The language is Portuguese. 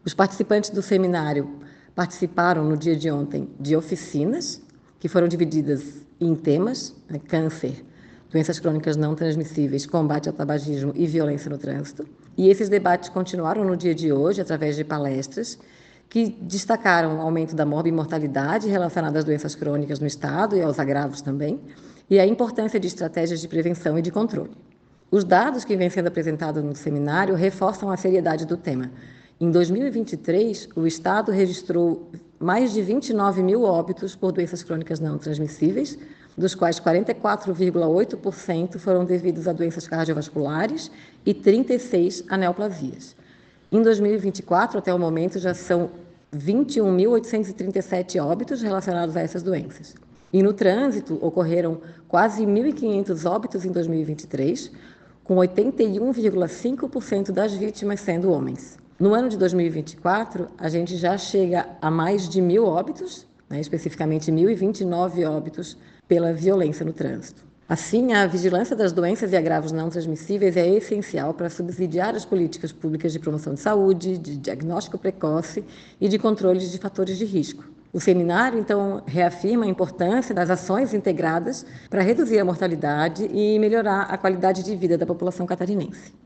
Os participantes do seminário participaram no dia de ontem de oficinas, que foram divididas em temas, câncer, doenças crônicas não transmissíveis, combate ao tabagismo e violência no trânsito. E esses debates continuaram no dia de hoje, através de palestras, que destacaram o aumento da morbimortalidade relacionada às doenças crônicas no estado e aos agravos também, e a importância de estratégias de prevenção e de controle. Os dados que vêm sendo apresentados no seminário reforçam a seriedade do tema. Em 2023, o estado registrou mais de 29 mil óbitos por doenças crônicas não transmissíveis, dos quais 44,8% foram devidos a doenças cardiovasculares e 36 a neoplasias. Em 2024, até o momento, já são 21.837 óbitos relacionados a essas doenças. E no trânsito, ocorreram quase 1.500 óbitos em 2023, com 81,5% das vítimas sendo homens. No ano de 2024, a gente já chega a mais de 1.000 óbitos, especificamente 1.029 óbitos pela violência no trânsito. Assim, a vigilância das doenças e agravos não transmissíveis é essencial para subsidiar as políticas públicas de promoção de saúde, de diagnóstico precoce e de controles de fatores de risco. O seminário, então, reafirma a importância das ações integradas para reduzir a mortalidade e melhorar a qualidade de vida da população catarinense.